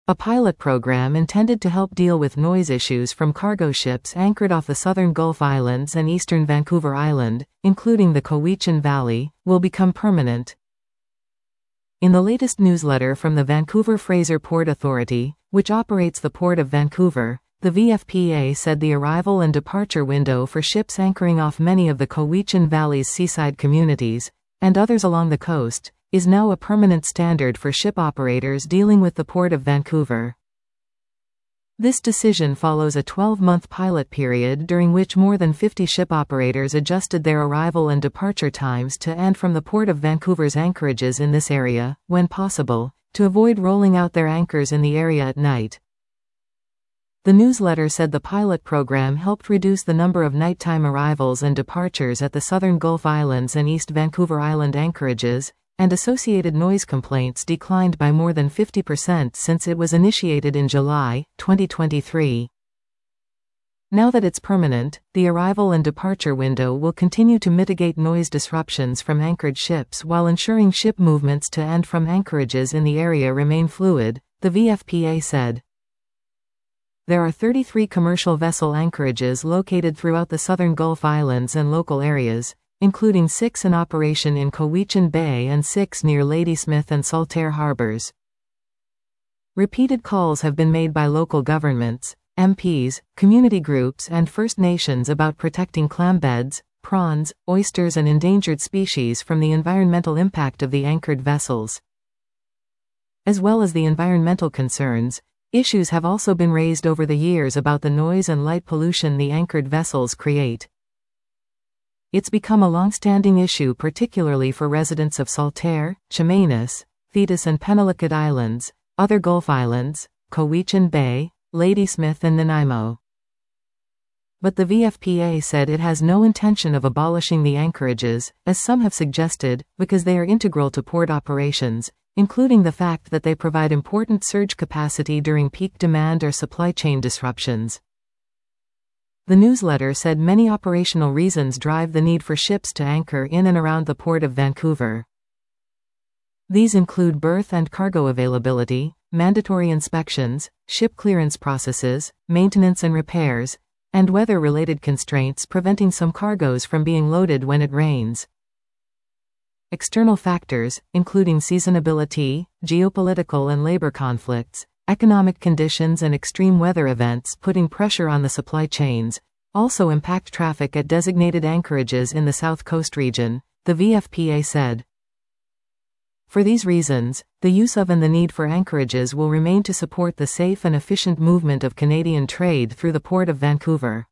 a pilot program intended to help deal with noise issues from cargo ships anchored off the southern Gulf Islands and eastern Vancouver Island, including the Cowichan Valley, will become permanent. In the latest newsletter from the Vancouver-Fraser Port Authority, which operates the Port of Vancouver, the VFPA said the arrival and departure window for ships anchoring off many of the Cowichan Valley's seaside communities, and others along the coast, is now a permanent standard for ship operators dealing with the Port of Vancouver. This decision follows a 12-month pilot period during which more than 50 ship operators adjusted their arrival and departure times to and from the Port of Vancouver's anchorages in this area, when possible, to avoid rolling out their anchors in the area at night. The newsletter said the pilot program helped reduce the number of nighttime arrivals and departures at the southern Gulf Islands and East Vancouver Island anchorages, and associated noise complaints declined by more than 50% since it was initiated in July 2023. Now that it's permanent, the arrival and departure window will continue to mitigate noise disruptions from anchored ships while ensuring ship movements to and from anchorages in the area remain fluid, the VFPA said. There are 33 commercial vessel anchorages located throughout the southern Gulf Islands and local areas, including 6 in operation in Cowichan Bay and 6 near Ladysmith and Saltaire harbors. Repeated calls have been made by local governments, MPs, community groups and First Nations about protecting clambeds, prawns, oysters and endangered species from the environmental impact of the anchored vessels. As well as the environmental concerns, issues have also been raised over the years about the noise and light pollution the anchored vessels create. It's become a long-standing issue particularly for residents of Saltaire, Chemainus, Thetis and Penelicut Islands, other Gulf Islands, Cowichan Bay, Ladysmith and Nanaimo. But the VFPA said it has no intention of abolishing the anchorages, as some have suggested, because they are integral to port operations, including the fact that they provide important surge capacity during peak demand or supply chain disruptions. The newsletter said many operational reasons drive the need for ships to anchor in and around the Port of Vancouver. These include berth and cargo availability, mandatory inspections, ship clearance processes, maintenance and repairs, and weather-related constraints preventing some cargoes from being loaded when it rains. External factors, including seasonability, geopolitical and labor conflicts, economic conditions and extreme weather events putting pressure on the supply chains, also impact traffic at designated anchorages in the South Coast region, the VFPA said. For these reasons, the use of and the need for anchorages will remain to support the safe and efficient movement of Canadian trade through the Port of Vancouver.